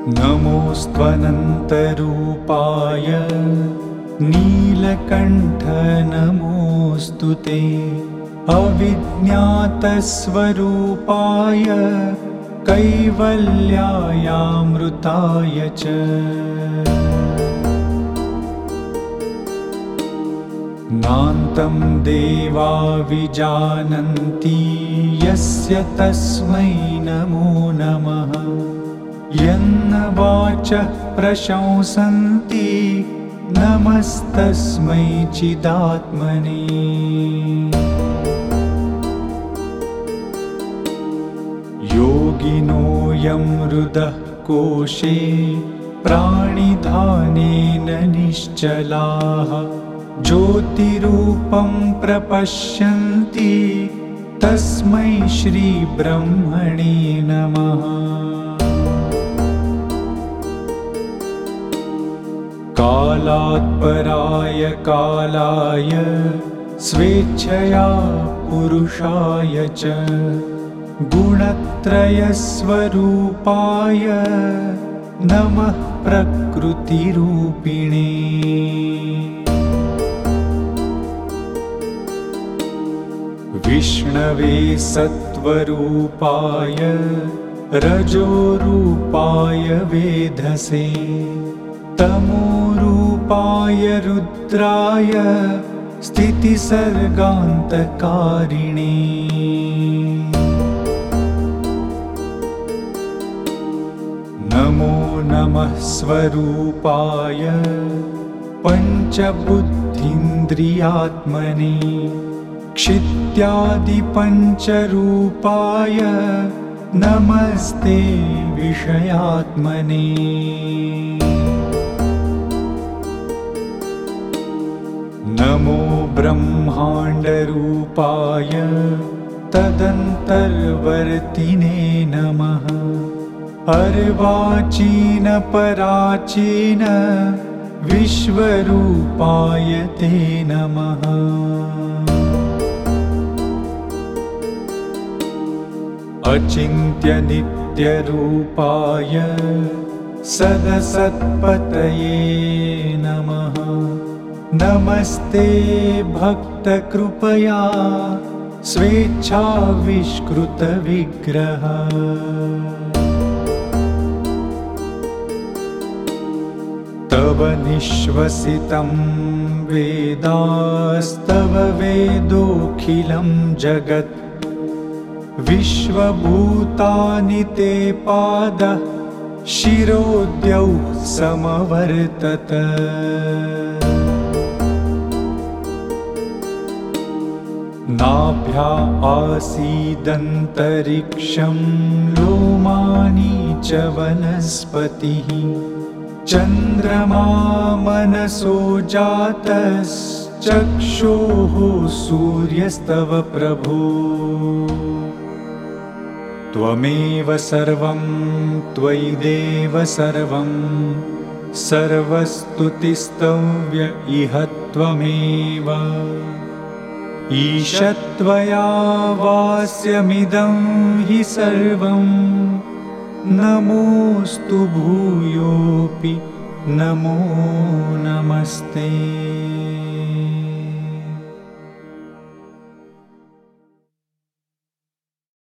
नमोऽस्त्वनन्तरूपाय नीलकण्ठ नमोऽस्तु ते अविज्ञातस्वरूपाय कैवल्यायामृताय च नान्तं देवा विजानन्ति यस्य तस्मै नमो नमः यन्न वाचः प्रशंसन्ति नमस्तस्मै चिदात्मने योगिनो यं हृदः कोशे प्राणिधानेन निश्चलाः ज्योतिरूपं प्रपश्यन्ति तस्मै श्रीब्रह्मणे नमः कालात्पराय कालाय स्वेच्छया पुरुषाय च गुणत्रयस्वरूपाय नमः प्रकृतिरूपिणे विष्णवे सत्त्वरूपाय रजोरूपाय वेधसे तमोरूपाय रुद्राय स्थितिसर्गान्तकारिणे नमो नमः स्वरूपाय पञ्चबुद्धीन्द्रियात्मने क्षित्यादिपञ्चरूपाय नमस्ते विषयात्मने नमो ब्रह्माण्डरूपाय तदन्तर्वर्तिने नमः अर्वाचीन पराचीन विश्वरूपाय ते नमः अचिन्त्यनित्यरूपाय सदसत्पतये नमः नमस्ते भक्तकृपया स्वेच्छाविष्कृतविग्रह तव निःश्वसितं वेदास्तव वेदोऽखिलं जगत् विश्वभूतानि ते पादः शिरोद्यौः समवर्तत नाभ्या आसीदन्तरिक्षं लोमानि च वनस्पतिः चन्द्रमा मनसो जातश्चक्षुः सूर्यस्तव प्रभो त्वमेव सर्वं त्वयि देव सर्वं सर्वस्तुतिस्तव्य इह त्वमेव ईशत्वया वास्यमिदं हि सर्वं नमोऽस्तु भूयोऽपि नमो नमस्ते।